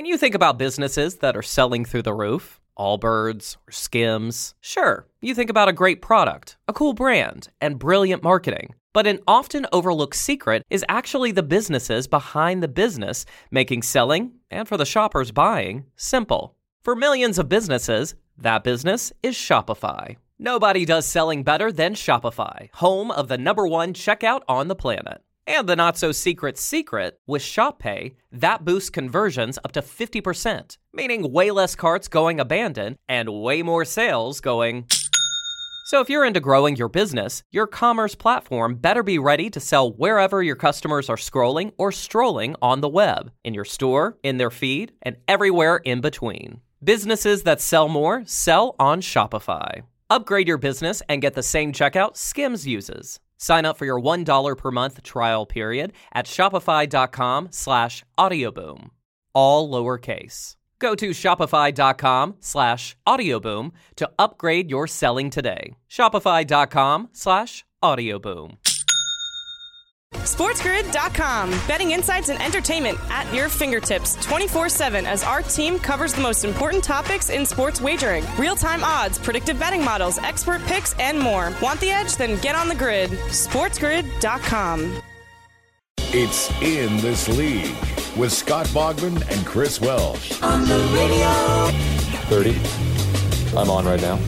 When you think about businesses that are selling through the roof, Allbirds or Skims, sure, you think about a great product, a cool brand, and brilliant marketing. But an often overlooked secret is actually the businesses behind the business making selling, and for the shoppers buying, simple. For millions of businesses, that business is Shopify. Nobody does selling better than Shopify, home of the #1 checkout on the planet. And the not-so-secret secret, with Shop Pay, that boosts conversions up to 50%, meaning way less carts going abandoned and way more sales going... So if you're into growing your business, your commerce platform better be ready to sell wherever your customers are scrolling or strolling on the web, in your store, in their feed, and everywhere in between. Businesses that sell more sell on Shopify. Upgrade your business and get the same checkout Skims uses. Sign up for your $1 per month trial period at shopify.com/audioboom. All lowercase. Go to shopify.com/audioboom to upgrade your selling today. Shopify.com/audioboom. SportsGrid.com. Betting insights and entertainment at your fingertips 24/7 as our team covers the most important topics in sports wagering. Real-time odds, predictive betting models, expert picks, and more. Want the edge? Then get on the grid. SportsGrid.com. It's In This League with Scott Bogman and Chris Welsh. On the radio. 30. I'm on right now.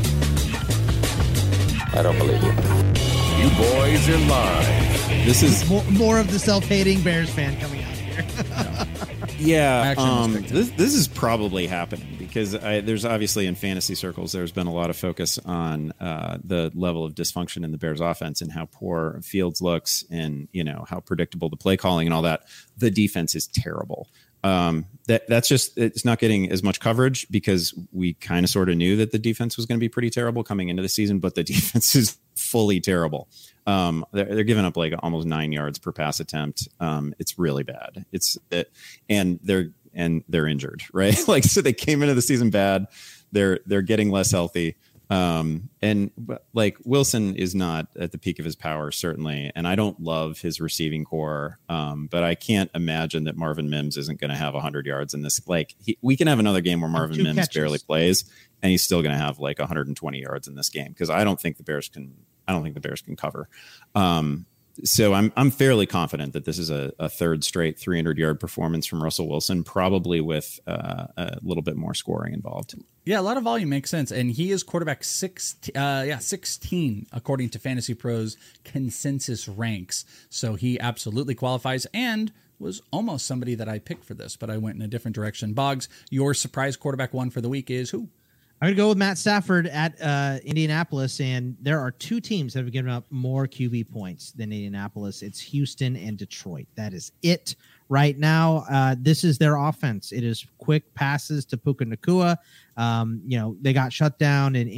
I don't believe you. You boys are live. This is more of the self-hating Bears fan coming out here. Yeah, this is probably happening because there's obviously in fantasy circles there's been a lot of focus on the level of dysfunction in the Bears offense and how poor Fields looks and how predictable the play calling and all that. The defense is terrible. That's just, it's not getting as much coverage because we kind of sort of knew that the defense was going to be pretty terrible coming into the season, but the defense is fully terrible. They're giving up like almost 9 yards per pass attempt. It's really bad. And they're injured, right? So they came into the season bad. They're getting less healthy. Wilson is not at the peak of his power, certainly. And I don't love his receiving core. But I can't imagine that Marvin Mims isn't going to have 100 yards in this. We can have another game where Marvin Mims barely plays and he's still going to have 120 yards in this game. Cause I don't think the Bears can cover. So I'm fairly confident that this is a third straight 300-yard performance from Russell Wilson, probably with a little bit more scoring involved. Yeah, a lot of volume makes sense. And he is quarterback 16, according to Fantasy Pros consensus ranks. So he absolutely qualifies and was almost somebody that I picked for this, but I went in a different direction. Boggs, your surprise quarterback one for the week is who? I'm going to go with Matt Stafford at Indianapolis, and there are two teams that have given up more QB points than Indianapolis. It's Houston and Detroit. That is it right now. This is their offense. It is quick passes to Puka Nacua. They got shut down, and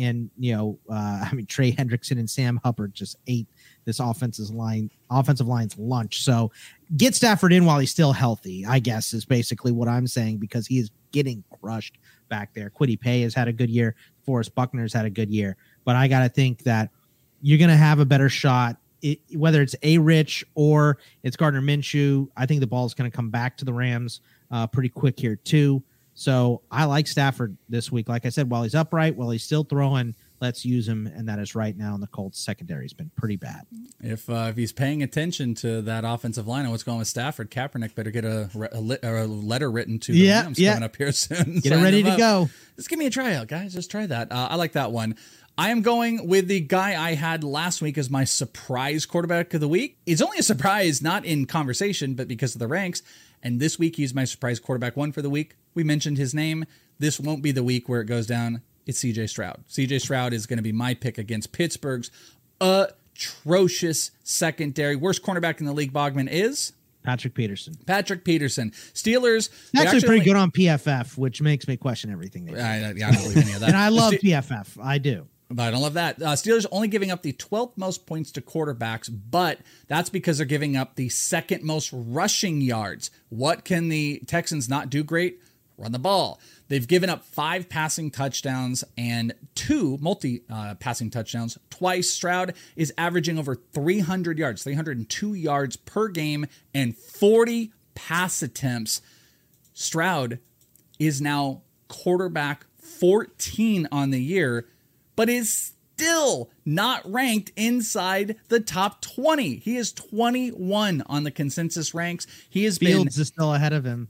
Trey Hendrickson and Sam Hubbard just ate this offensive line's lunch. So get Stafford in while he's still healthy, I guess, is basically what I'm saying, because he is getting crushed back there. Kwity Paye has had a good year. Forrest Buckner's had a good year. But I got to think that you're going to have a better shot, whether it's A-Rich or it's Gardner Minshew. I think the ball is going to come back to the Rams pretty quick here too. So I like Stafford this week. Like I said, while he's upright, while he's still throwing, let's use him, and that is right now in the Colts secondary has been pretty bad. If he's paying attention to that offensive line and what's going with Stafford, Kaepernick better get a letter written to the Rams coming up here soon. Get it ready to go. Just give me a tryout, guys. Just try that. I like that one. I am going with the guy I had last week as my surprise quarterback of the week. It's only a surprise, not in conversation, but because of the ranks. And this week, he's my surprise quarterback one for the week. We mentioned his name. This won't be the week where it goes down. It's C.J. Stroud. C.J. Stroud is going to be my pick against Pittsburgh's atrocious secondary. Worst cornerback in the league, Bogman, is? Patrick Peterson. Steelers. Actually pretty good on PFF, which makes me question everything they do. I don't believe any of that. And I love PFF. I do. But I don't love that. Steelers only giving up the 12th most points to quarterbacks, but that's because they're giving up the second most rushing yards. What can the Texans not do great? Run the ball. They've given up 5 passing touchdowns and 2 passing touchdowns twice. Stroud is averaging over 300 yards, 302 yards per game, and 40 pass attempts. Stroud is now quarterback 14 on the year, but is still not ranked inside the top 20. He is 21 on the consensus ranks. He has Fields is still ahead of him.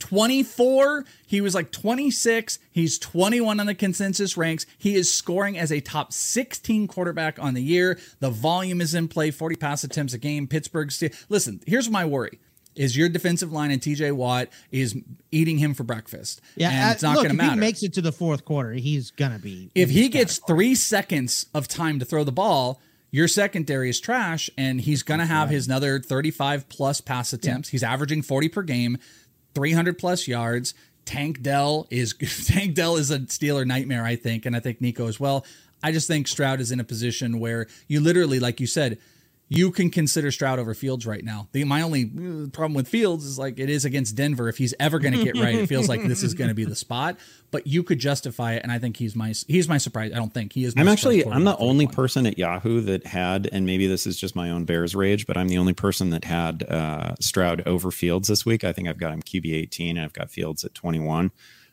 24. He was like 26. He's 21 on the consensus ranks. He is scoring as a top 16 quarterback on the year. The volume is in play, 40 pass attempts a game. Pittsburgh. Listen, here's my worry. Is your defensive line and TJ Watt is eating him for breakfast. Yeah, and it's not going to matter. If he makes it to the fourth quarter, he's going to be. If he gets 3 seconds of time to throw the ball, your secondary is trash, and he's going to have his another 35-plus pass attempts. Yeah. He's averaging 40 per game, 300-plus yards. Tank Dell is a Steeler nightmare, I think, and I think Nico as well. I just think Stroud is in a position where you literally, like you said, you can consider Stroud over Fields right now. My only problem with Fields is like it is against Denver. If he's ever going to get right, it feels like this is going to be the spot. But you could justify it, and I think he's my surprise. I don't think he is. I'm the only person at Yahoo that had, and maybe this is just my own Bears rage, but I'm the only person that had Stroud over Fields this week. I think I've got him QB 18, and I've got Fields at 21.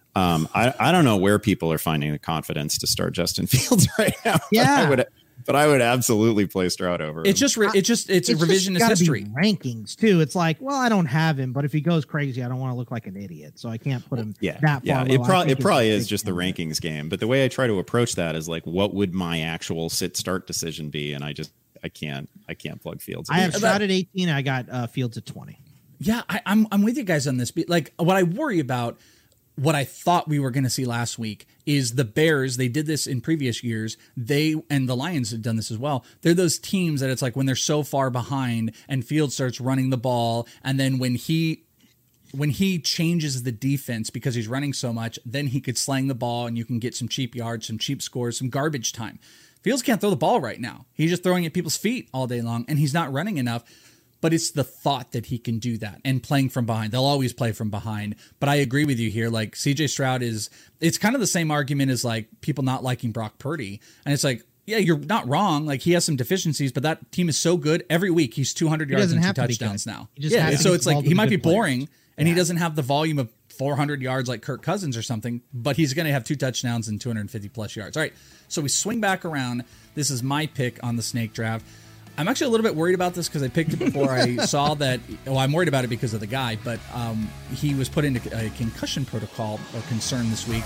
I don't know where people are finding the confidence to start Justin Fields right now. Yeah. But I would absolutely play Stroud over him. It's revisionist history. Rankings too. It's like, well, I don't have him, but if he goes crazy, I don't want to look like an idiot, so I can't put him that far. It probably is just the rankings game. But the way I try to approach that is like, what would my actual sit-start decision be? And I can't plug Fields. I have Stroud at 18. I got Fields at 20. Yeah, I'm with you guys on this. Like, what I worry about, what I thought we were going to see last week is the Bears. They did this in previous years. And the Lions have done this as well. They're those teams that it's like when they're so far behind and Fields starts running the ball, and then when he changes the defense because he's running so much, then he could slang the ball and you can get some cheap yards, some cheap scores, some garbage time. Fields can't throw the ball right now. He's just throwing at people's feet all day long, and he's not running enough. But it's the thought that he can do that and playing from behind. They'll always play from behind. But I agree with you here. Like CJ Stroud it's kind of the same argument as like people not liking Brock Purdy. And it's like, yeah, you're not wrong. Like he has some deficiencies, but that team is so good. Every week he's 200 yards and 2 touchdowns now. Yeah, so it's like he might be boring and he doesn't have the volume of 400 yards like Kirk Cousins or something, but he's going to have 2 touchdowns and 250 plus yards. All right, so we swing back around. This is my pick on the snake draft. I'm actually a little bit worried about this because I picked it before I saw that. Well, I'm worried about it because of the guy, but he was put into a concussion protocol or concern this week.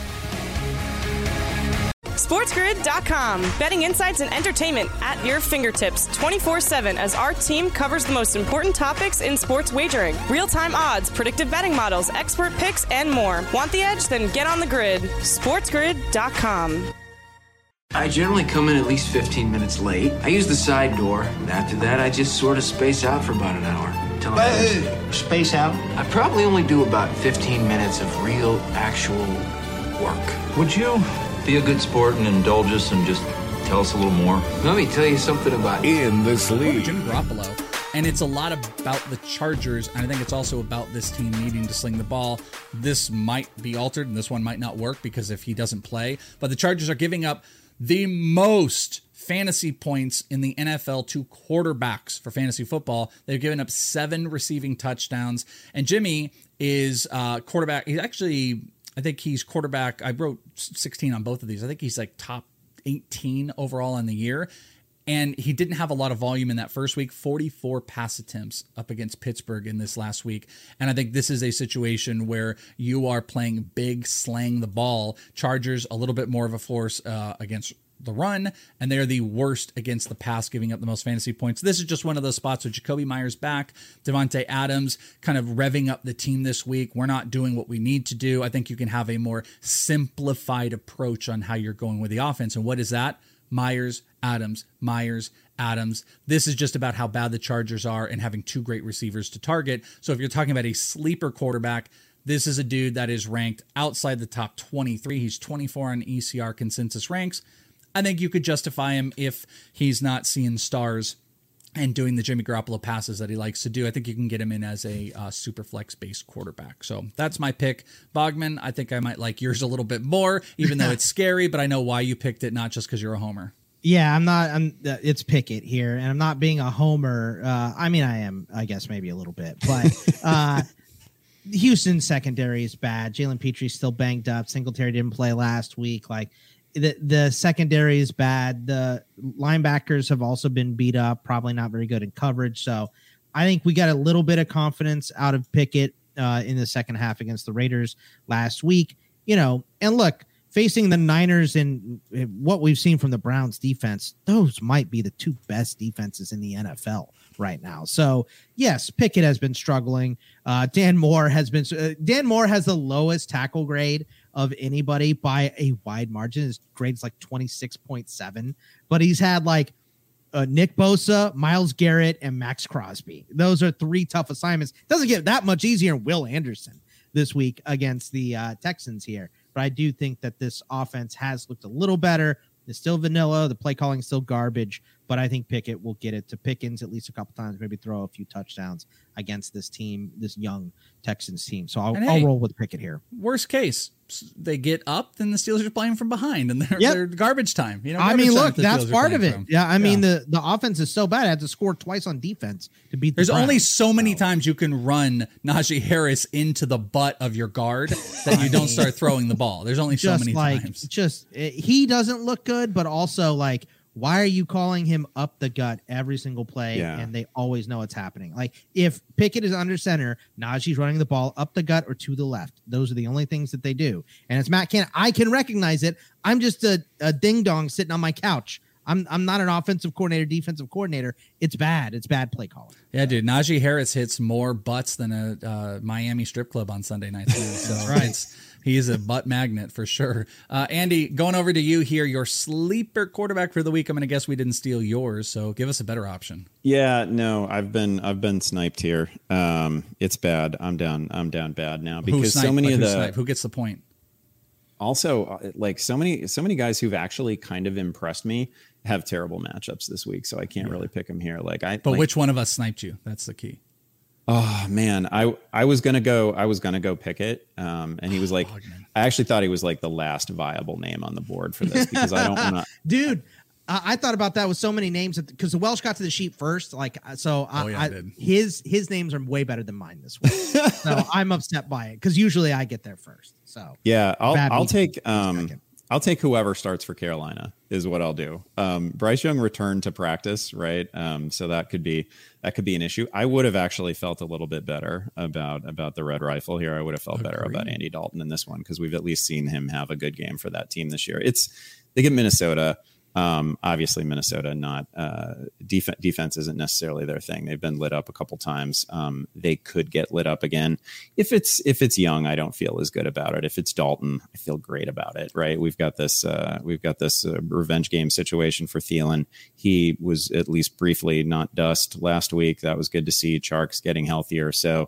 SportsGrid.com. Betting insights and entertainment at your fingertips 24/7 as our team covers the most important topics in sports wagering. Real-time odds, predictive betting models, expert picks, and more. Want the edge? Then get on the grid. SportsGrid.com. I generally come in at least 15 minutes late. I use the side door, and after that, I just sort of space out for about an hour. Space out? I probably only do about 15 minutes of real, actual work. Would you be a good sport and indulge us and just tell us a little more? Let me tell you something about In This League. Jimmy Garoppolo. And it's a lot about the Chargers, and I think it's also about this team needing to sling the ball. This might be altered, and this one might not work because if he doesn't play. But the Chargers are giving up the most fantasy points in the NFL to quarterbacks for fantasy football. They've given up 7 receiving touchdowns. And Jimmy is quarterback. He's actually, I think he's quarterback. I wrote 16 on both of these. I think he's like top 18 overall on the year. And he didn't have a lot of volume in that first week, 44 pass attempts up against Pittsburgh in this last week. And I think this is a situation where you are playing big, slang the ball. Chargers, a little bit more of a force against the run, and they're the worst against the pass, giving up the most fantasy points. This is just one of those spots with Jacoby Myers back, Devontae Adams kind of revving up the team this week. We're not doing what we need to do. I think you can have a more simplified approach on how you're going with the offense. And what is that? Myers, Adams. This is just about how bad the Chargers are and having 2 great receivers to target. So if you're talking about a sleeper quarterback, this is a dude that is ranked outside the top 23. He's 24 on ECR consensus ranks. I think you could justify him if he's not seeing stars and doing the Jimmy Garoppolo passes that he likes to do. I think you can get him in as a super flex-based quarterback. So that's my pick. Bogman, I think I might like yours a little bit more, even though it's scary, but I know why you picked it, not just because you're a homer. Yeah, it's Pickett here, and I'm not being a homer. I mean, I am, I guess, maybe a little bit, but Houston's secondary is bad. Jalen Petry's still banged up. Singletary didn't play last week. Like the secondary is bad. The linebackers have also been beat up, probably not very good in coverage. So I think we got a little bit of confidence out of Pickett in the second half against the Raiders last week. And look, facing the Niners and what we've seen from the Browns defense, those might be the two best defenses in the NFL right now. So yes, Pickett has been struggling. Dan Moore has the lowest tackle grade of anybody by a wide margin. His grade's like 26.7, but he's had like Nick Bosa, Myles Garrett, and Max Crosby. Those are three tough assignments. Doesn't get that much easier. Will Anderson this week against the Texans here. But I do think that this offense has looked a little better. It's still vanilla. The play calling is still garbage, but I think Pickett will get it to Pickens at least a couple times, maybe throw a few touchdowns against this team, this young Texans team. So I'll roll with Pickett here. Worst case, they get up, then the Steelers are playing from behind, and they're garbage time. Look, that's part of it. Yeah, I mean, the offense is so bad. I had to score twice on defense to beat the There's Browns. only so many times you can run Najee Harris into the butt of your guard that you don't start throwing the ball. There's only so many times. He doesn't look good, but also like, why are you calling him up the gut every single play? Yeah. And they always know what's happening. Like if Pickett is under center, Najee's running the ball up the gut or to the left. Those are the only things that they do. And it's Matt Canada. I can recognize it. I'm just a ding dong sitting on my couch. I'm not an offensive coordinator, defensive coordinator. It's bad. It's bad play calling. Yeah, dude. Najee Harris hits more butts than a Miami strip club on Sunday nights. So right. He is a butt magnet for sure. Andy, going over to you here, your sleeper quarterback for the week. I'm going to guess we didn't steal yours, so give us a better option. Yeah, no, I've been sniped here. It's bad. I'm down bad now because so many who gets the point? Also, like so many guys who've actually kind of impressed me have terrible matchups this week, so I can't really pick them here. But which one of us sniped you? That's the key. Oh man, I was gonna go Pickett, and he was like, I actually thought he was like the last viable name on the board for this because I don't want to. Dude, I thought about that with so many names because the Welsh got to the sheet first. His names are way better than mine this week, so I'm upset by it because usually I get there first. So yeah, I'll take whoever starts for Carolina is what I'll do. Bryce Young returned to practice, right? So that could be an issue. I would have actually felt a little bit better about the Red Rifle here. I would have felt better about Andy Dalton in this one because we've at least seen him have a good game for that team this year. They get Minnesota. Obviously Minnesota, not defense isn't necessarily their thing. They've been lit up a couple times. They could get lit up again. If it's Young, I don't feel as good about it. If it's Dalton, I feel great about it. Right? We've got this revenge game situation for Thielen. He was at least briefly not dust last week. That was good to see. Chark's getting healthier. So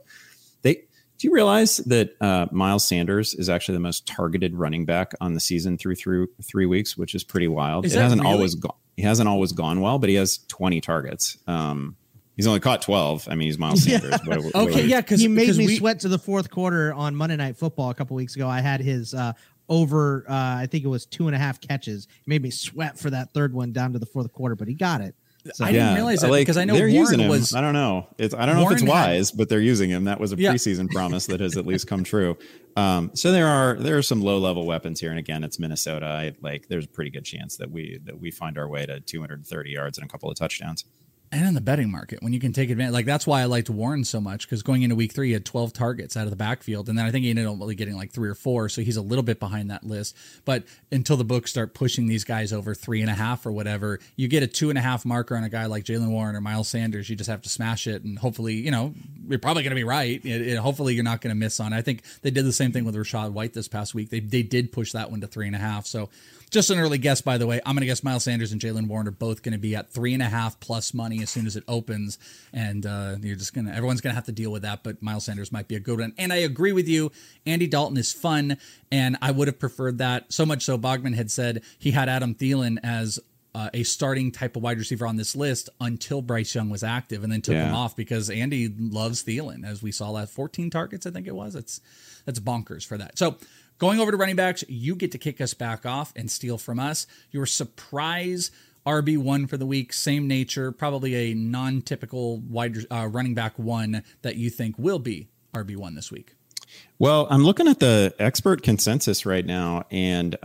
do you realize that Miles Sanders is actually the most targeted running back on the season through 3 weeks, which is pretty wild. He hasn't always gone well, but he has 20 targets. He's only caught 12. I mean, he's Miles Sanders. Because he made me sweat to the fourth quarter on Monday Night Football a couple weeks ago. I had his over, I think it was 2.5 catches. He made me sweat for that third one down to the fourth quarter, but he got it. So, I didn't realize that because I know they're Warren using him. was. I don't know. I don't know if it's wise, but they're using him. That was a preseason promise that has at least come true. So there are some low level weapons here, and again, it's Minnesota. There's a pretty good chance that we find our way to 230 yards and a couple of touchdowns. And in the betting market, when you can take advantage, that's why I liked Warren so much, because going into week 3, he had 12 targets out of the backfield. And then I think he ended up only getting 3 or 4. So he's a little bit behind that list. But until the books start pushing these guys over 3.5 or whatever, you get a 2.5 marker on a guy like Jaylen Warren or Miles Sanders. You just have to smash it. And hopefully, you're probably going to be right. Hopefully you're not going to miss on it. I think they did the same thing with Rachaad White this past week. They did push that one to 3.5. So just an early guess, by the way. I'm going to guess Miles Sanders and Jaylen Warren are both going to be at 3.5 plus money as soon as it opens, and everyone's going to have to deal with that. But Miles Sanders might be a good one. And I agree with you. Andy Dalton is fun, and I would have preferred that so much so. Bogman had said he had Adam Thielen as a starting type of wide receiver on this list until Bryce Young was active, and then took him off because Andy loves Thielen, as we saw last 14 targets. I think it was. That's bonkers for that. So. Going over to running backs, you get to kick us back off and steal from us. Your surprise RB1 for the week, same nature, probably a non-typical wide running back one that you think will be RB1 this week. Well, I'm looking at the expert consensus right now, and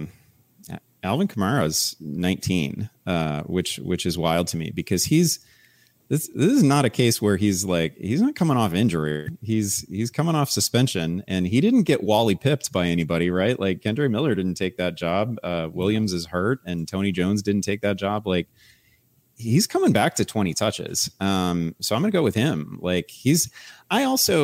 Alvin Kamara's 19, which is wild to me because this is not a case where he's not coming off injury. He's coming off suspension, and he didn't get Wally pipped by anybody, right? Like Kendre Miller didn't take that job. Williams is hurt, and Tony Jones didn't take that job. Like he's coming back to 20 touches. So I'm going to go with him. I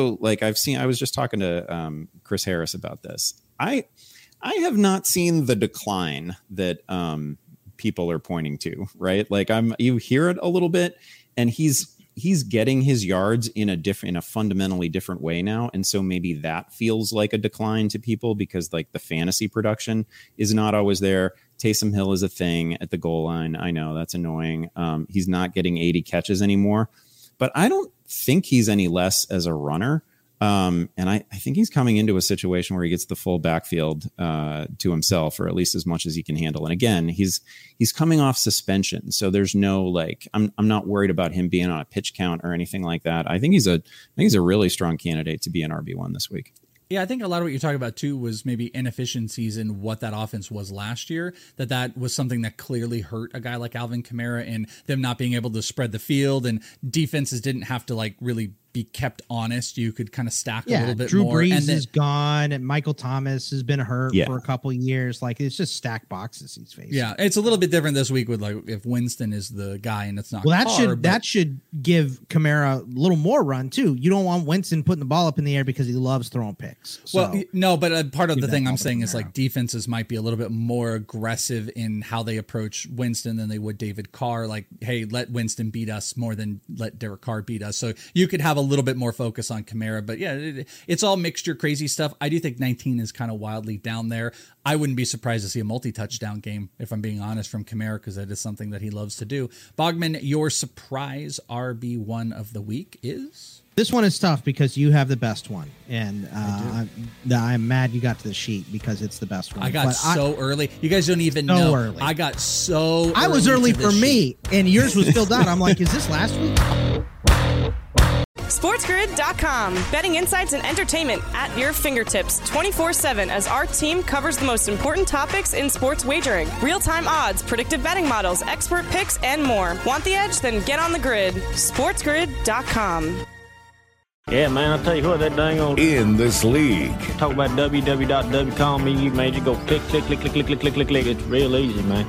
was just talking to Chris Harris about this. I have not seen the decline that people are pointing to, right? Like you hear it a little bit, and he's getting his yards in a fundamentally different way now. And so maybe that feels like a decline to people because like the fantasy production is not always there. Taysom Hill is a thing at the goal line. I know that's annoying. He's not getting 80 catches anymore, but I don't think he's any less as a runner. And I think he's coming into a situation where he gets the full backfield to himself, or at least as much as he can handle. And again, he's coming off suspension, so there's no I'm not worried about him being on a pitch count or anything like that. I think he's a really strong candidate to be an RB1 this week. Yeah, I think a lot of what you're talking about, too, was maybe inefficiencies in what that offense was last year, that was something that clearly hurt a guy like Alvin Kamara and them not being able to spread the field, and defenses didn't have to really be kept honest. You could kind of stack a little bit Drew more. Brees is gone, and Michael Thomas has been hurt for a couple of years. Like it's just stacked boxes he's facing. Yeah, it's a little bit different this week with if Winston is the guy and it's not. Well, Carr, that should give Kamara a little more run too. You don't want Winston putting the ball up in the air because he loves throwing picks. So well, no, but part of the thing I'm saying is defenses might be a little bit more aggressive in how they approach Winston than they would David Carr. Like, hey, let Winston beat us more than let Derek Carr beat us. So you could have a little bit more focus on Kamara, but yeah, it's all mixture, crazy stuff. I do think 19 is kind of wildly down there. I wouldn't be surprised to see a multi-touchdown game, if I'm being honest, from Kamara, because that is something that he loves to do. Bogman, your surprise RB1 of the week is? This one is tough because you have the best one, and I'm mad you got to the sheet because it's the best one. I got early. You guys don't even know. Early. I got so. I was early for me, and yours was filled out. I'm like, is this last week? SportsGrid.com. Betting insights and entertainment at your fingertips 24/7 as our team covers the most important topics in sports wagering. Real-time odds, predictive betting models, expert picks, and more. Want the edge? Then get on the grid. SportsGrid.com. Yeah, man, I'll tell you what, that dang old... In this league. Talk about www.wcom, you man, you go click. It's real easy, man.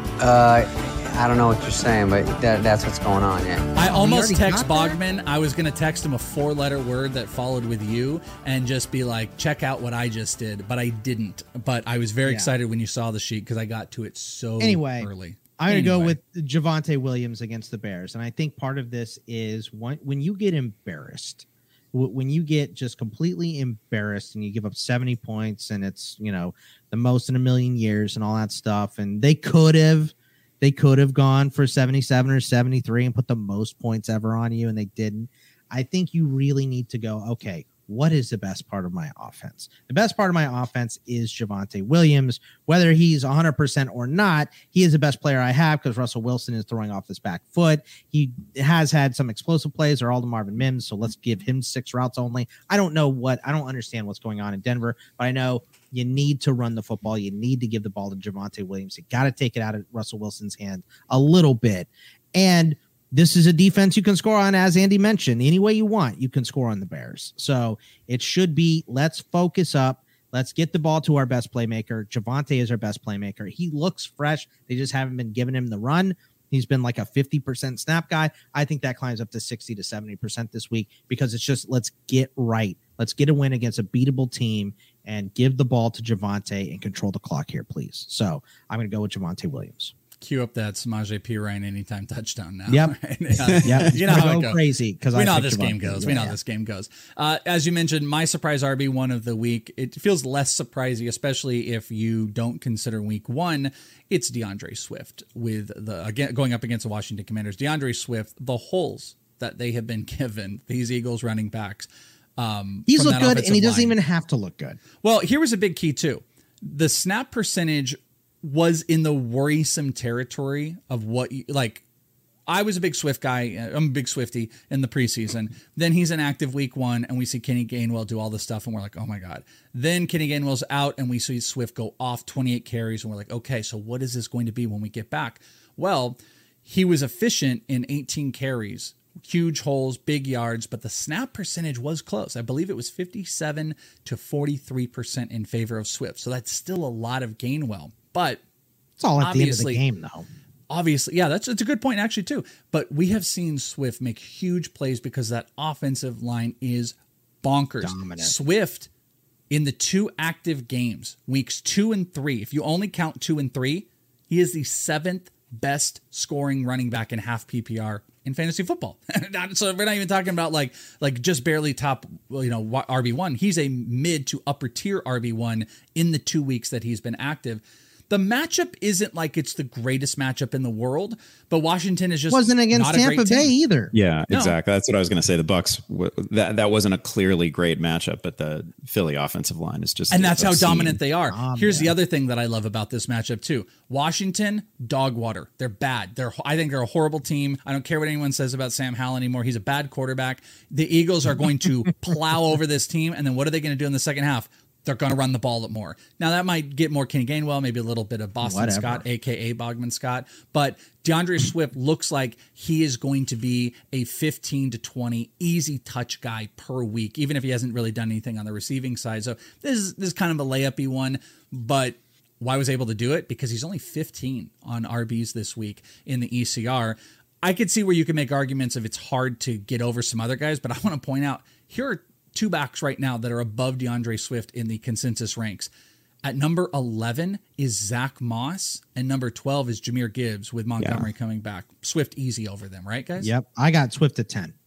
I don't know what you're saying, but that's what's going on, yeah. I almost text Bogman. I was going to text him a 4-letter word that followed with you and just be like, check out what I just did, but I didn't. But I was very excited when you saw the sheet because I got to it so early. I'm going to go with Javonte Williams against the Bears, and I think part of this is when you get embarrassed, when you get just completely embarrassed and you give up 70 points and it's, the most in a million years and all that stuff, and they could have gone for 77 or 73 and put the most points ever on you, and they didn't. I think you really need to go, okay, what is the best part of my offense? The best part of my offense is Javonte Williams. Whether he's 100% or not, he is the best player I have because Russell Wilson is throwing off his back foot. He has had some explosive plays or all the Marvin Mims, so let's give him 6 routes only. I don't understand what's going on in Denver, but I know you need to run the football. You need to give the ball to Javonte Williams. You got to take it out of Russell Wilson's hand a little bit. And this is a defense you can score on, as Andy mentioned. Any way you want, you can score on the Bears. So it should be, let's focus up. Let's get the ball to our best playmaker. Javonte is our best playmaker. He looks fresh. They just haven't been giving him the run. He's been like a 50% snap guy. I think that climbs up to 60 to 70% this week because it's just, let's get right. Let's get a win against a beatable team and give the ball to Javonte and control the clock here, please. So I'm going to go with Javonte Williams. Cue up that Samaje Perine anytime touchdown now. Yep. Yep. You know how it goes. Crazy because we know how this game goes. We know how this game goes. As you mentioned, my surprise RB1 of the week, it feels less surprising, especially if you don't consider week 1. It's DeAndre Swift with going up against the Washington Commanders. DeAndre Swift, the holes that they have been given, these Eagles running backs. He's looked good, and he doesn't even have to look good. Well, here was a big key, too. The snap percentage was in the worrisome territory of what I was a big Swift guy. I'm a big Swiftie in the preseason. Then he's inactive week 1, and we see Kenny Gainwell do all this stuff, and we're like, oh my God. Then Kenny Gainwell's out, and we see Swift go off 28 carries, and we're like, okay, so what is this going to be when we get back? Well, he was efficient in 18 carries. Huge holes, big yards, but the snap percentage was close. I believe it was 57 to 43% in favor of Swift. So that's still a lot of Gainwell. But it's all at the end of the game, though. Obviously, yeah, it's a good point actually too. But we have seen Swift make huge plays because that offensive line is bonkers. Dominant. Swift in the 2 active games, weeks 2 and 3. If you only count 2 and 3, he is the 7th best scoring running back in half PPR in fantasy football. So we're not even talking about like just barely top, RB1. He's a mid to upper tier RB1 in the 2 weeks that he's been active. The matchup isn't like it's the greatest matchup in the world, but Washington is just wasn't against not Tampa Bay either. Yeah, exactly. That's what I was going to say. The Bucs, that wasn't a clearly great matchup, but the Philly offensive line is just, and that's how dominant they are. Here's the other thing that I love about this matchup too. Washington, dog water. They're bad. I think they're a horrible team. I don't care what anyone says about Sam Howell anymore. He's a bad quarterback. The Eagles are going to plow over this team, and then what are they going to do in the second half? They're going to run the ball more. Now, that might get more Kenny Gainwell, maybe a little bit of Boston Scott, a.k.a. Bogman Scott. But DeAndre Swift looks like he is going to be a 15 to 20 easy touch guy per week, even if he hasn't really done anything on the receiving side. So this is kind of a layup-y one. But why was able to do it? Because he's only 15 on RBs this week in the ECR. I could see where you can make arguments if it's hard to get over some other guys. But I want to point out, here are 2 backs right now that are above DeAndre Swift in the consensus ranks. At number 11 is Zach Moss, and number 12 is Jahmyr Gibbs with Montgomery coming back. Swift easy over them, right, guys? Yep, I got Swift at 10.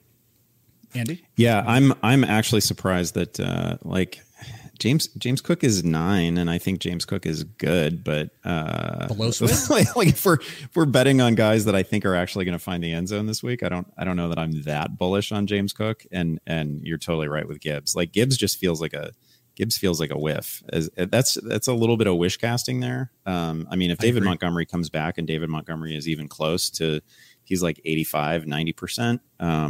Andy? Yeah, I'm actually surprised that James Cook is 9, and I think James Cook is good, but below Swift. like if we're betting on guys that I think are actually going to find the end zone this week, I don't know that I'm that bullish on James Cook. And you're totally right with Gibbs. Like Gibbs feels like a whiff. That's a little bit of wish casting there. I mean, if David Montgomery comes back and David Montgomery is even close to, he's like 85-90%.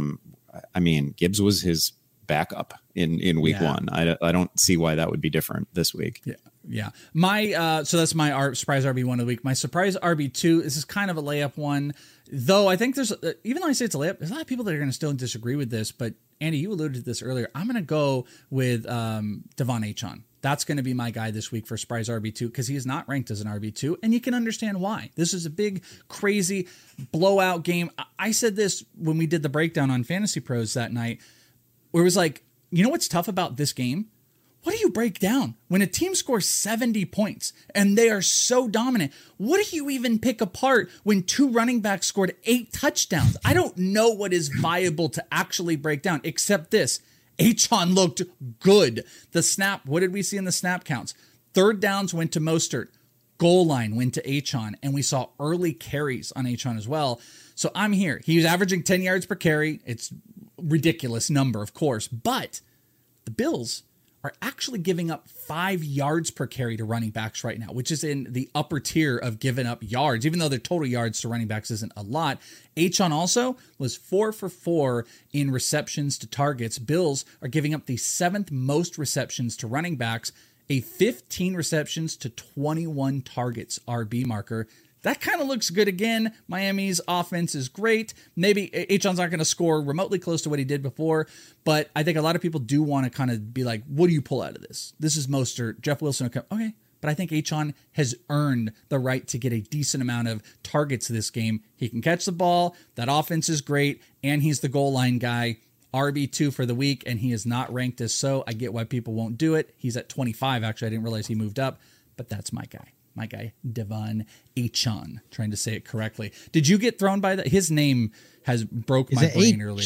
I mean, Gibbs was his backup in week 1. I don't see why that would be different this week. Yeah. My so that's my surprise RB1 of the week. My surprise RB2, this is kind of a layup one, though I think there's even though I say it's a layup, there's a lot of people that are going to still disagree with this. But Andy, you alluded to this earlier. I'm going to go with Devon Achane. That's going to be my guy this week for surprise RB2 because he is not ranked as an RB2, and you can understand why. This is a big, crazy blowout game. I said this when we did the breakdown on Fantasy Pros that night, where it was like, you know what's tough about this game? What do you break down? When a team scores 70 points and they are so dominant, what do you even pick apart when 2 running backs scored 8 touchdowns? I don't know what is viable to actually break down except this. Achane looked good. The snap, what did we see in the snap counts? 3rd downs went to Mostert. Goal line went to Achane, and we saw early carries on Achane as well. So I'm here. He was averaging 10 yards per carry. It's ridiculous number, of course, but the Bills are actually giving up 5 yards per carry to running backs right now, which is in the upper tier of giving up yards, even though their total yards to running backs isn't a lot. Achane also was 4 for 4 in receptions to targets. Bills are giving up the 7th most receptions to running backs, a 15 receptions to 21 targets RB marker. That kind of looks good again. Miami's offense is great. Maybe Achane's not going to score remotely close to what he did before, but I think a lot of people do want to kind of be like, what do you pull out of this? This is Mostert. Jeff Wilson. Okay. But I think Achane has earned the right to get a decent amount of targets this game. He can catch the ball. That offense is great. And he's the goal line guy. RB2 for the week, and he is not ranked as so. I get why people won't do it. He's at 25. Actually, I didn't realize he moved up, but that's my guy. My guy, Devon Achane, trying to say it correctly. Did you get thrown by that? His name has broke my brain earlier.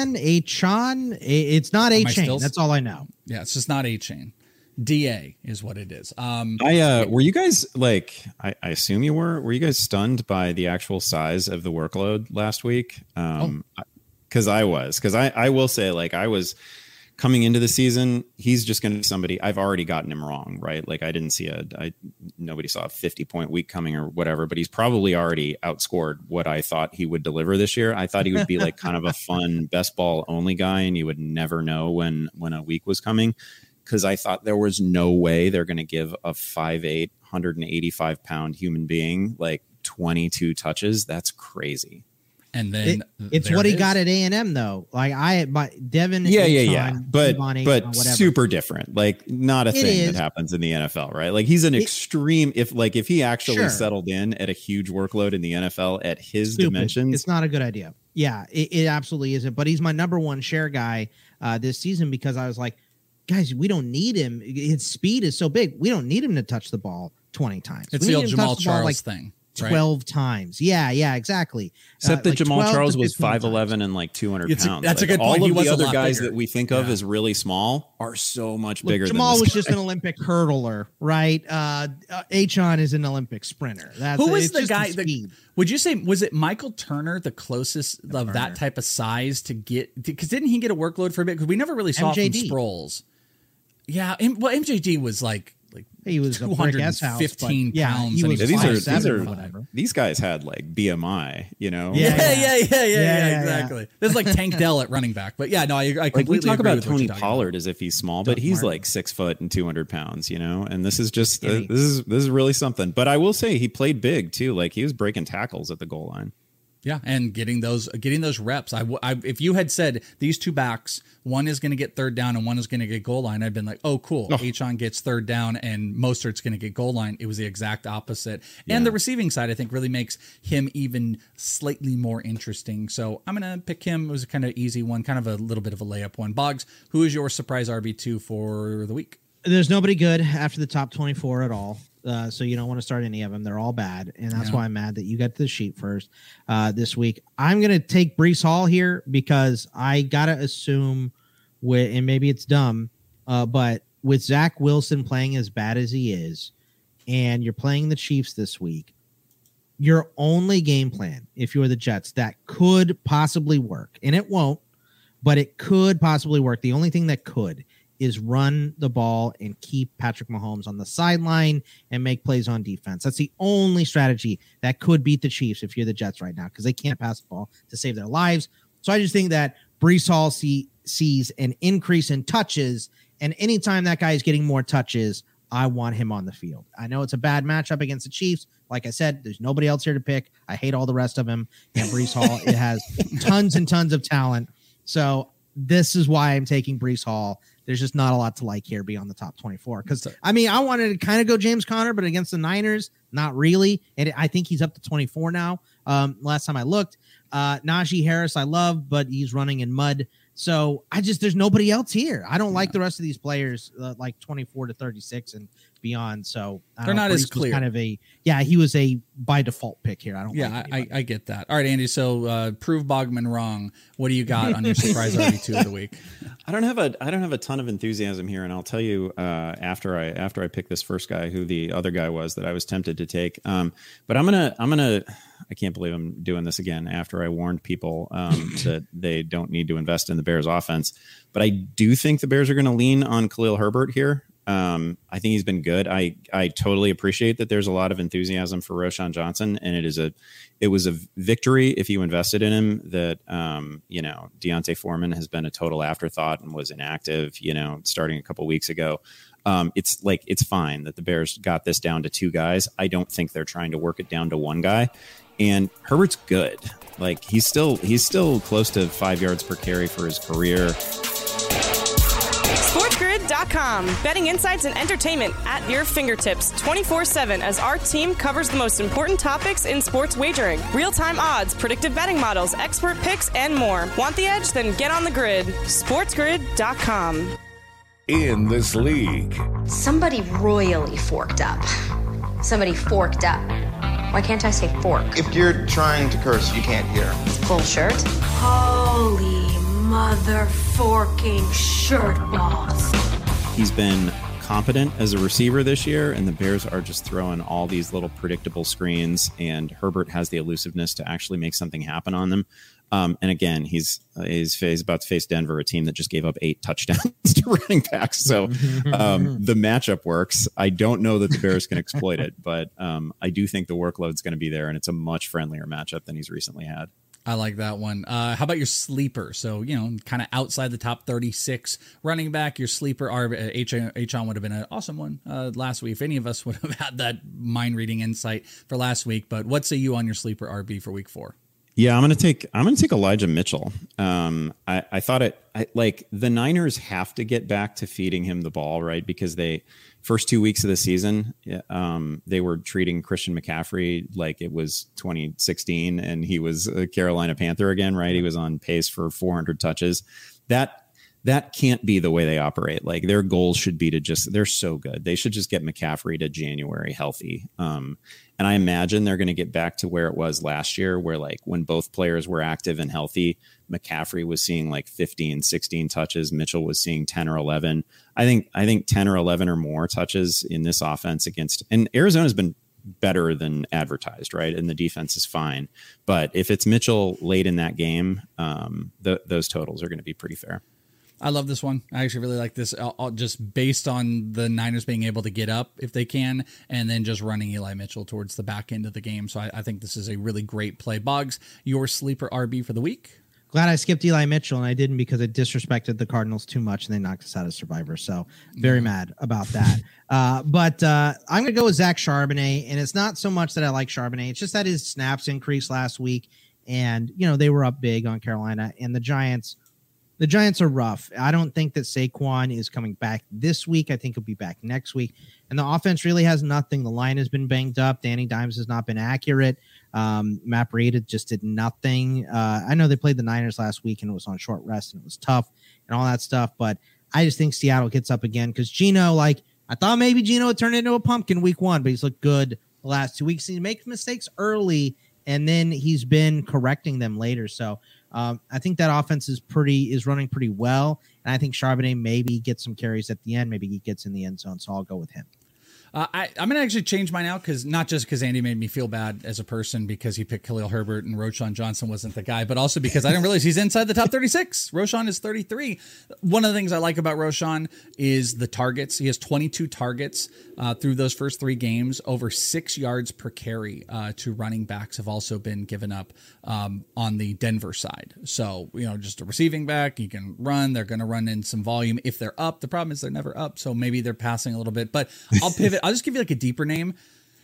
Achane? It's not Achane. That's all I know. Yeah, it's just not Achane. DA is what it is. Were you guys like, I assume you were you guys stunned by the actual size of the workload last week? Because I will say, like, I was coming into the season, he's just going to be somebody, I've already gotten him wrong, right? Like I didn't see nobody saw a 50-point week coming or whatever, but he's probably already outscored what I thought he would deliver this year. I thought he would be like kind of a fun best ball only guy, and you would never know when a week was coming, because I thought there was no way they're going to give a 5'8", 185-pound human being like 22 touches. That's crazy. And then it's what he got at A&M though. Like Devin. Yeah. But super different. Like not a thing that happens in the NFL, right? Like he's an extreme. If he actually settled in at a huge workload in the NFL at his dimensions, it's not a good idea. Yeah, it absolutely isn't. But he's my number one share guy this season, because I was like, guys, we don't need him. His speed is so big. We don't need him to touch the ball 20 times. It's the old Jamal Charles thing. 12 times. Yeah, exactly. Except that like Jamal Charles was 5'11" and like 200 pounds. That's a good point. All of the other guys that we think of as really small are so much bigger than Jamal this was guy. just an Olympic hurdler, right? Achon is an Olympic sprinter. Who was the guy? Would you say, was it Michael Turner the closest of that type of size to get? Because didn't he get a workload for a bit? Because we never really saw from Sproles. Yeah, well, MJD was like he was 215 pounds. He was these guys had like BMI, you know? Yeah, exactly. This is like Tank Dell at running back. But yeah, no, I completely we talk agree about with Tony Pollard as if he's small, but he's like 6 foot and 200 pounds, you know? And this is just, this is really something. But I will say he played big too. Like he was breaking tackles at the goal line. Yeah, and getting those reps. If you had said these two backs, one is going to get third down and one is going to get goal line, I'd been like, oh, cool. Achon gets third down and Mostert's going to get goal line. It was the exact opposite. Yeah. And the receiving side, I think, really makes him even slightly more interesting. So I'm going to pick him. It was a kind of easy one, kind of a little bit of a layup one. Boggs, who is your surprise RB2 for the week? There's nobody good after the top 24 at all. So you don't want to start any of them. They're all bad. And that's why I'm mad that you got to the sheet first this week. I'm going to take Breece Hall here because I got to assume, and maybe it's dumb, but with Zach Wilson playing as bad as he is, and you're playing the Chiefs this week, your only game plan, if you're the Jets, that could possibly work, and it won't, but it could possibly work. The only thing that could is run the ball and keep Patrick Mahomes on the sideline and make plays on defense. That's the only strategy that could beat the Chiefs if you're the Jets right now, because they can't pass the ball to save their lives. So I just think that Breece Hall sees an increase in touches, and anytime that guy is getting more touches, I want him on the field. I know it's a bad matchup against the Chiefs. Like I said, there's nobody else here to pick. I hate all the rest of them. And Breece Hall, it has tons and tons of talent. So this is why I'm taking Breece Hall. There's just not a lot to like here beyond the top 24. Because, I mean, I wanted to kind of go James Conner, but against the Niners, not really. And I think he's up to 24 now. Last time I looked. Najee Harris I love, but he's running in mud. So there's nobody else here. I don't like the rest of these players, like 24 to 36 and beyond. So they're not as clear. Kind of he was a by default pick here. I get that. All right, Andy. So prove Bogman wrong. What do you got on your surprise RB2 of the week? I don't have a ton of enthusiasm here, and I'll tell you after I pick this first guy who the other guy was that I was tempted to take. But I'm gonna. I can't believe I'm doing this again after I warned people that they don't need to invest in the Bears offense. But I do think the Bears are going to lean on Khalil Herbert here. I think he's been good. I totally appreciate that there's a lot of enthusiasm for Roschon Johnson, and it was a victory if you invested in him. That Deontay Foreman has been a total afterthought and was inactive, starting a couple weeks ago. It's fine that the Bears got this down to two guys. I don't think they're trying to work it down to one guy. And Herbert's good. Like he's still close to 5 yards per carry for his career. SportsGrid.com. Betting insights and entertainment at your fingertips 24/7 as our team covers the most important topics in sports wagering. Real-time odds, predictive betting models, expert picks, and more. Want the edge? Then get on the grid. SportsGrid.com. In this league, somebody royally forked up. Somebody forked up. Why can't I say fork? If you're trying to curse, you can't hear. Full shirt. Holy mother forking shirt balls. He's been competent as a receiver this year, and the Bears are just throwing all these little predictable screens, and Herbert has the elusiveness to actually make something happen on them. And again, he's about to face Denver, a team that just gave up 8 touchdowns to running backs. So the matchup works. I don't know that the Bears can exploit it, but I do think the workload's going to be there, and it's a much friendlier matchup than he's recently had. I like that one. How about your sleeper? So, kind of outside the top 36 running back, your sleeper, Achane would have been an awesome one last week. If any of us would have had that mind reading insight for last week, but what say you on your sleeper RB for week 4? Yeah, I'm gonna take Elijah Mitchell. I thought the Niners have to get back to feeding him the ball, right? Because first 2 weeks of the season, they were treating Christian McCaffrey like it was 2016 and he was a Carolina Panther again, right? He was on pace for 400 touches. That can't be the way they operate. Like, their goal should be they're so good. They should just get McCaffrey to January healthy. And I imagine they're going to get back to where it was last year, where like when both players were active and healthy, McCaffrey was seeing like 15, 16 touches. Mitchell was seeing 10 or 11. I think 10 or 11 or more touches in this offense and Arizona's been better than advertised, right? And the defense is fine. But if it's Mitchell late in that game, those totals are going to be pretty fair. I love this one. I actually really like this, just based on the Niners being able to get up if they can, and then just running Eli Mitchell towards the back end of the game. So I think this is a really great play. Boggs, your sleeper RB for the week? Glad I skipped Eli Mitchell, and I didn't because it disrespected the Cardinals too much, and they knocked us out of Survivor. So very mad about that. But I'm going to go with Zach Charbonnet, and it's not so much that I like Charbonnet. It's just that his snaps increased last week, and they were up big on Carolina, and the Giants are rough. I don't think that Saquon is coming back this week. I think he'll be back next week. And the offense really has nothing. The line has been banged up. Danny Dimes has not been accurate. Matt Breida just did nothing. I know they played the Niners last week and it was on short rest and it was tough and all that stuff. But I just think Seattle gets up again because Geno, I thought maybe Geno would turn into a pumpkin week 1, but he's looked good the last 2 weeks. He makes mistakes early and then he's been correcting them later. So I think that offense is running pretty well, and I think Charbonnet maybe gets some carries at the end. Maybe he gets in the end zone, so I'll go with him. I'm going to actually change mine out not just because Andy made me feel bad as a person because he picked Khalil Herbert and Roschon Johnson wasn't the guy, but also because I didn't realize he's inside the top 36. Roschon is 33. One of the things I like about Roschon is the targets. He has 22 targets through those first 3 games. Over 6 yards per carry to running backs have also been given up on the Denver side. So, just a receiving back, you can run. They're going to run in some volume if they're up. The problem is they're never up, so maybe they're passing a little bit. But I'll pivot. I'll just give you a deeper name.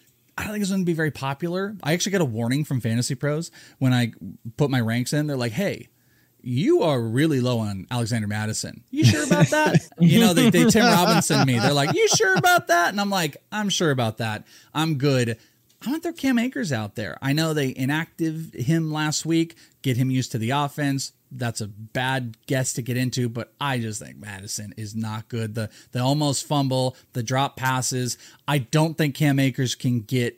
I don't think it's going to be very popular. I actually got a warning from Fantasy Pros when I put my ranks in. They're like, hey, you are really low on Alexander Mattison. You sure about that? They Tim Robinson me. They're like, you sure about that? And I'm like, I'm sure about that. I'm good. I want their Cam Akers out there. I know they inactive him last week, get him used to the offense. That's a bad guess to get into, but I just think Mattison is not good. The almost fumble, the drop passes. I don't think Cam Akers can get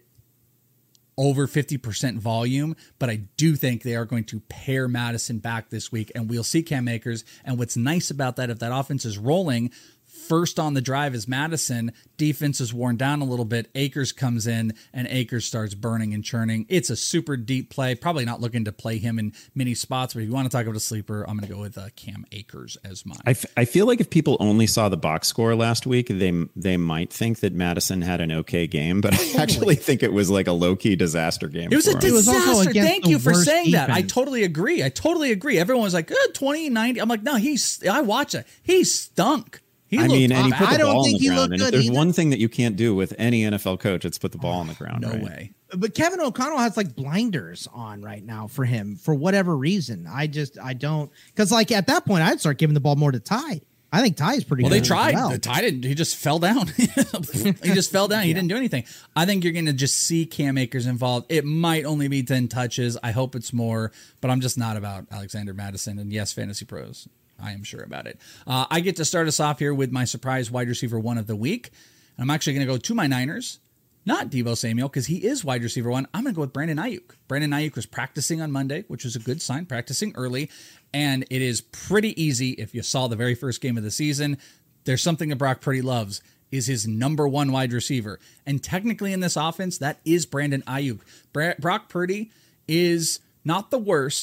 over 50% volume, but I do think they are going to pair Mattison back this week, and we'll see Cam Akers. And what's nice about that, if that offense is rolling, first on the drive is Mattison. Defense is worn down a little bit. Akers comes in, and Akers starts burning and churning. It's a super deep play. Probably not looking to play him in many spots, but if you want to talk about a sleeper, I'm going to go with Cam Akers as mine. I feel like if people only saw the box score last week, they might think that Madison had an okay game, but I actually think it was like a low-key disaster game. It was a disaster. Thank you for saying defense. that. I totally agree. Everyone was like, 20-90. I'm like, no, I watched it. He stunk. He put the ball on the ground. And if there's either. one thing that you can't do with any NFL coach, it's put the ball on the ground. No right? way. But Kevin O'Connell has blinders on right now for him for whatever reason. I don't, because at that point I'd start giving the ball more to Ty. I think Ty is pretty good. Well, they tried. Ty didn't. He just fell down. He just fell down. He didn't do anything. I think you're going to just see Cam Akers involved. It might only be 10 touches. I hope it's more, but I'm just not about Alexander Mattison. And yes, Fantasy Pros, I am sure about it. I get to start us off here with my surprise wide receiver 1 of the week. I'm actually going to go to my Niners, not Deebo Samuel, because he is wide receiver 1. I'm going to go with Brandon Ayuk. Brandon Ayuk was practicing on Monday, which was a good sign, practicing early. And it is pretty easy. If you saw the very first game of the season, there's something that Brock Purdy loves, is his number 1 wide receiver. And technically in this offense, that is Brandon Ayuk. Brock Purdy is not the worst,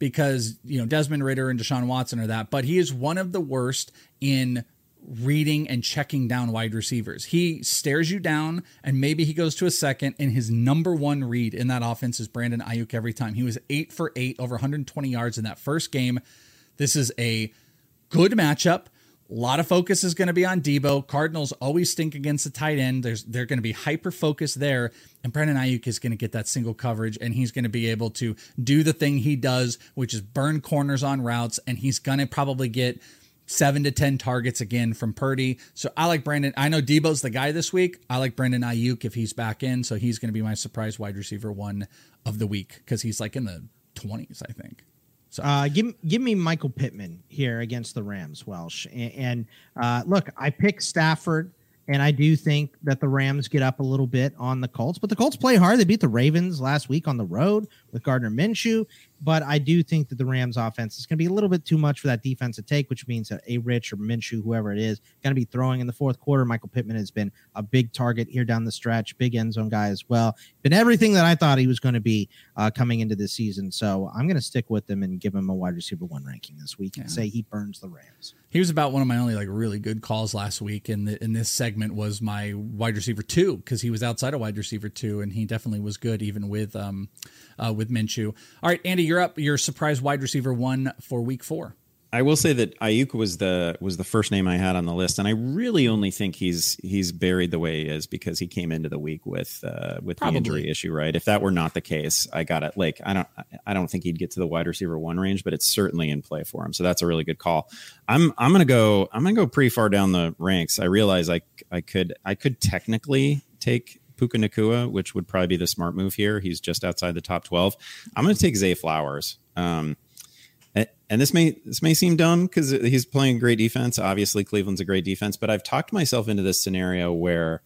because, Desmond Ridder and Deshaun Watson are that, but he is one of the worst in reading and checking down wide receivers. He stares you down and maybe he goes to a second, and his number one read in that offense is Brandon Ayuk every time. He was 8 for 8, over 120 yards in that first game. This is a good matchup. A lot of focus is going to be on Debo. Cardinals always stink against the tight end. They're going to be hyper-focused there, and Brandon Ayuk is going to get that single coverage, and he's going to be able to do the thing he does, which is burn corners on routes, and he's going to probably get 7 to 10 targets again from Purdy. So I like Brandon. I know Debo's the guy this week. I like Brandon Ayuk if he's back in, so he's going to be my surprise wide receiver 1 of the week because he's like in the 20s, I think. So give me Michael Pittman here against the Rams, Welsh. And look, I picked Stafford, and I do think that the Rams get up a little bit on the Colts, but the Colts play hard. They beat the Ravens last week on the road with Gardner Minshew. But I do think that the Rams offense is going to be a little bit too much for that defense to take, which means that a Rich or Minshew, whoever it is, going to be throwing in the fourth quarter. Michael Pittman has been a big target here down the stretch, big end zone guy as well. Been everything that I thought he was going to be coming into this season. So I'm going to stick with him and give him a wide receiver 1 ranking this week and say he burns the Rams. He was about one of my only really good calls last week in this segment was my wide receiver 2 because he was outside of wide receiver 2 and he definitely was good even with Minshew. All right, Andy, you're up. Your surprise wide receiver 1 for week 4. I will say that Ayuk was the first name I had on the list, and I really only think he's buried the way he is because he came into the week with the injury issue, right? If that were not the case, I got it. Like I don't think he'd get to the wide receiver 1 range, but it's certainly in play for him. So that's a really good call. I'm gonna go pretty far down the ranks. I realize I could technically take Puka Nacua, which would probably be the smart move here. He's just outside the top 12. I'm going to take Zay Flowers. And this may seem dumb because he's playing great defense. Obviously, Cleveland's a great defense, but I've talked myself into this scenario where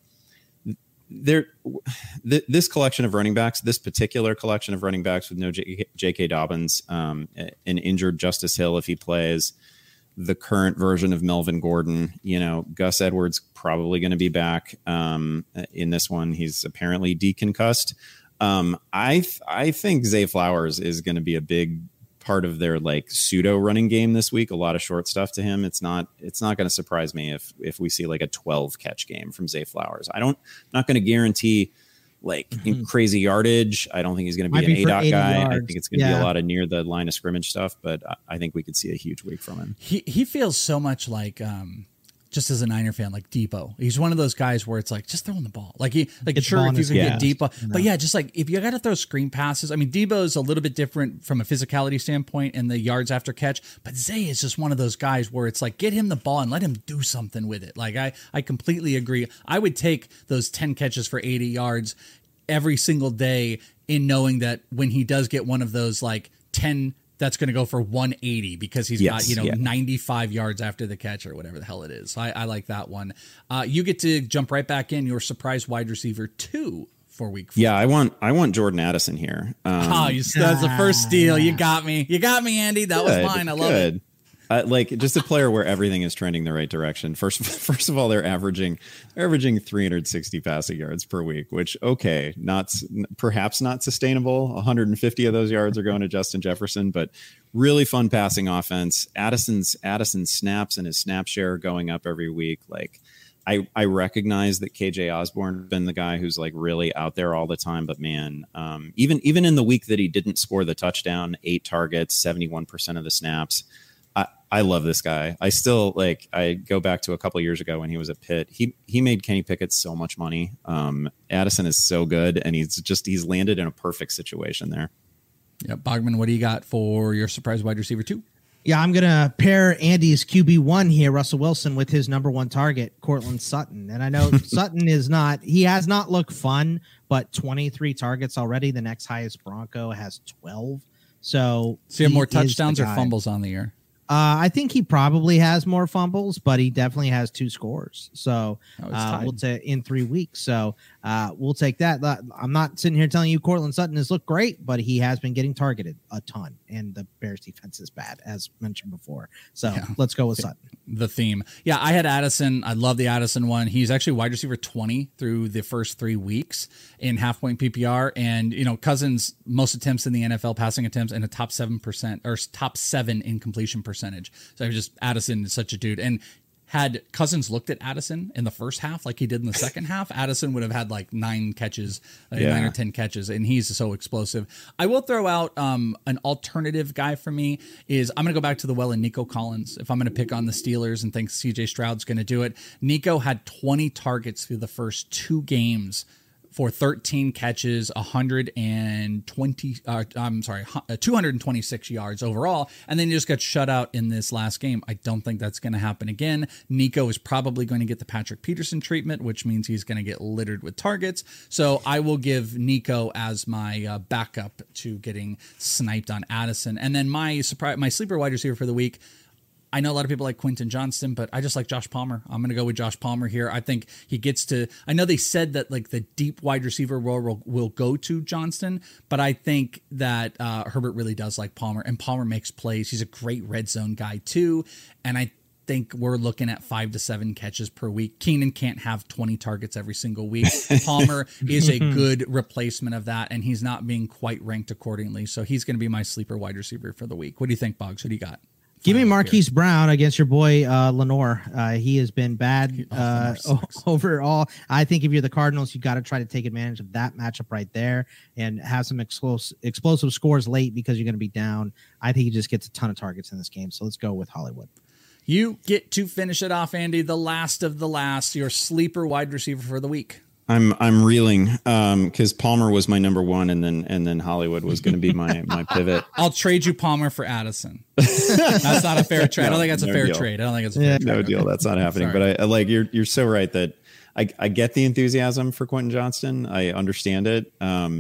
this collection of running backs, this particular collection of running backs with no J.K. Dobbins, an injured Justice Hill if he plays, the current version of Melvin Gordon, Gus Edwards probably going to be back in this one. He's apparently deconcussed. I think Zay Flowers is going to be a big part of their pseudo running game this week. A lot of short stuff to him. It's not going to surprise me if we see a 12 catch game from Zay Flowers. I'm not going to guarantee crazy yardage. I don't think he's going to be an ADOT guy. Yards. I think it's going to be a lot of near the line of scrimmage stuff, but I think we could see a huge week from him. He feels so much like just as a Niner fan, like Debo. He's one of those guys where it's just throwing the ball. Sure, if you can get Debo, but just if you got to throw screen passes. I mean, Debo is a little bit different from a physicality standpoint and the yards after catch, but Zay is just one of those guys where it's get him the ball and let him do something with it. I completely agree. I would take those 10 catches for 80 yards every single day in knowing that when he does get one of those 10, that's going to go for 180 because he's got 95 yards after the catch or whatever the hell it is. So I like that one. You get to jump right back in your surprise wide receiver 2 for week 4. Yeah, I want Jordan Addison here. That's the first steal. You got me, Andy. That was mine. I love it. Just a player where everything is trending the right direction. First of all, they're averaging 360 passing yards per week, which perhaps not sustainable. 150 of those yards are going to Justin Jefferson, but really fun passing offense. Addison's snaps and his snap share are going up every week. I recognize that KJ Osborne has been the guy who's really out there all the time, but man, even in the week that he didn't score the touchdown, 8 targets, 71% of the snaps. I love this guy. I still I go back to a couple of years ago when he was at Pitt. He made Kenny Pickett so much money. Addison is so good, and he's landed in a perfect situation there. Yeah, Bogman, what do you got for your surprise wide receiver 2? Yeah, I'm going to pair Andy's QB1 here, Russell Wilson, with his number 1 target, Cortland Sutton. And I know Sutton he has not looked fun, but 23 targets already. The next highest Bronco has 12. So you have more touchdowns or fumbles on the year? I think he probably has more fumbles, but he definitely has 2 scores. So we'll say in 3 weeks. So we'll take that. I'm not sitting here telling you Cortland Sutton has looked great, but he has been getting targeted a ton, and the Bears defense is bad, as mentioned before. So let's go with Sutton. The theme. Yeah, I had Addison. I love the Addison one. He's actually wide receiver 20 through the first 3 weeks in half point PPR. And, Cousins, most attempts in the NFL, passing attempts, and a top 7% or top 7 in completion percentage. So Addison is such a dude. And had Cousins looked at Addison in the first half like he did in the second half, Addison would have had like 9 catches, 9 or 10 catches, and he's so explosive. I will throw out an alternative guy for me is I'm going to go back to the well and Nico Collins. If I'm going to pick on the Steelers and think CJ Stroud's going to do it, Nico had 20 targets through the first 2 games for 13 catches, 226 yards overall, and then you just got shut out in this last game. I don't think that's going to happen again. Nico is probably going to get the Patrick Peterson treatment, which means he's going to get littered with targets. So I will give Nico as my backup to getting sniped on Addison. And then my sleeper wide receiver for the week, I know a lot of people like Quentin Johnston, but I just like Josh Palmer. I'm going to go with Josh Palmer here. I think he gets to, I know they said that like the deep wide receiver role will go to Johnston, but I think that Herbert really does like Palmer, and Palmer makes plays. He's a great red zone guy too. And I think we're looking at 5 to 7 catches per week. Keenan can't have 20 targets every single week. Palmer is a good replacement of that, and he's not being quite ranked accordingly. So he's going to be my sleeper wide receiver for the week. What do you think, Boggs? What do you got? Give me Marquise Brown against your boy Lenore. He has been bad overall. I think if you're the Cardinals, you got to try to take advantage of that matchup right there and have some explosive scores late because you're going to be down. I think he just gets a ton of targets in this game. So let's go with Hollywood. You get to finish it off, Andy. The last of the last, your sleeper wide receiver for the week. I'm reeling because Palmer was my number 1, and then Hollywood was going to be my pivot. I'll trade you Palmer for Addison. That's not a fair trade. I don't think that's a fair trade. I don't think it's a fair trade. No deal. That's not happening. Sorry. But I like you're so right that I get the enthusiasm for Quentin Johnston. I understand it.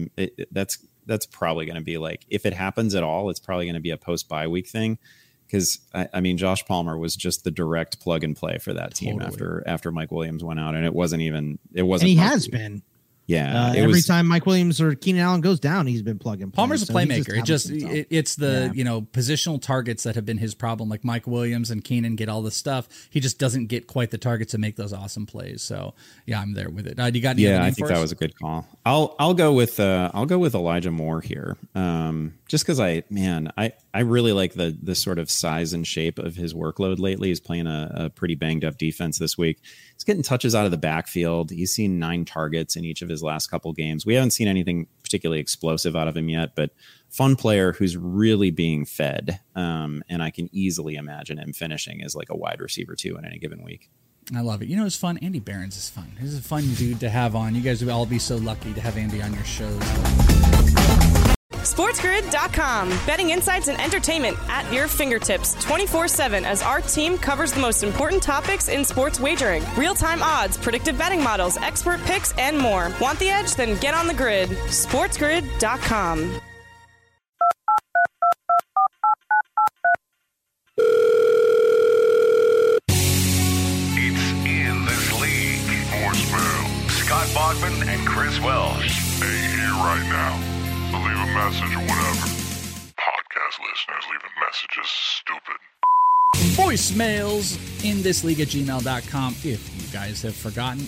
That's probably going to be like, if it happens at all, it's probably going to be a post bye week thing. Because I mean, Josh Palmer was just the direct plug and play for that team after Mike Williams went out, and it wasn't. And he has been. Yeah, every time Mike Williams or Keenan Allen goes down, he's been plug and play. Palmer's a playmaker. It's the positional targets that have been his problem. Like Mike Williams and Keenan get all the stuff. He just doesn't get quite the targets to make those awesome plays. So yeah, I'm there with it. You got any? Yeah, I think that was a good call. I'll go with Elijah Moore here. Just because I really like the sort of size and shape of his workload lately. He's playing a pretty banged up defense this week. He's getting touches out of the backfield. He's seen 9 targets in each of his last couple games. We haven't seen anything particularly explosive out of him yet, but fun player who's really being fed. And I can easily imagine him finishing as like a wide receiver 2 in any given week. I love it. It's fun. Andy Behrens is fun. He's a fun dude to have on. You guys would all be so lucky to have Andy on your shows. SportsGrid.com. Betting insights and entertainment at your fingertips 24/7 as our team covers the most important topics in sports wagering. Real-time odds, predictive betting models, expert picks, and more. Want the edge? Then get on the grid. SportsGrid.com. It's In This League. Voicemail. Scott Bogman and Chris Welsh. Hey, here right now. Leave a message or whatever. Podcast listeners leaving messages stupid. Voicemails inthisleague@gmail.com. If you guys have forgotten,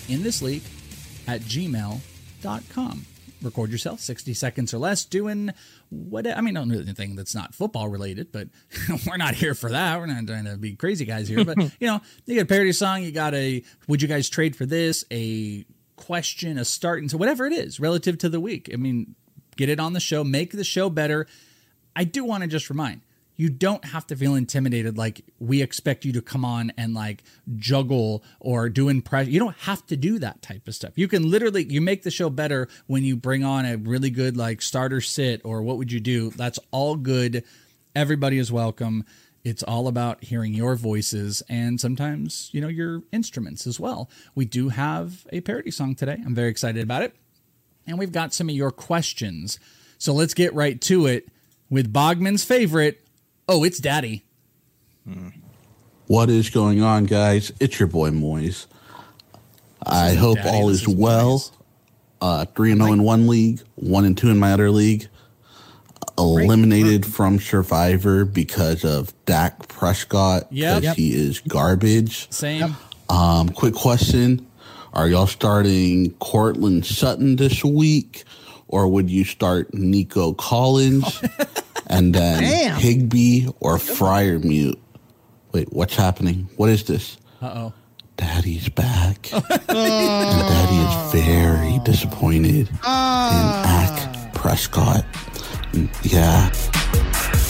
inthisleague@gmail.com. Record yourself 60 seconds or less doing what I mean, don't do anything that's not football related, but we're not here for that. We're not trying to be crazy guys here. But you got a parody song, you got a would you guys trade for this, a question, a start, and so whatever it is relative to the week. I mean, get it on the show, make the show better. I do want to just remind, you don't have to feel intimidated like we expect you to come on and like juggle or do impression. You don't have to do that type of stuff. You can literally, you make the show better when you bring on a really good like starter sit or what would you do. That's all good. Everybody is welcome. It's all about hearing your voices and sometimes, your instruments as well. We do have a parody song today. I'm very excited about it. And we've got some of your questions. So let's get right to it with Bogman's favorite. Oh, it's Daddy. What is going on, guys? It's your boy Moise. I hope all is well. 3-0 in one league, 1-2 in my other league. Eliminated from Survivor because of Dak Prescott because he is garbage. Same. Quick question. Are y'all starting Cortland Sutton this week, or would you start Nico Collins and then Higbee or Freiermuth? Wait, what's happening? What is this? Uh-oh. Daddy's back. And Daddy is very disappointed in Dak Prescott. Yeah.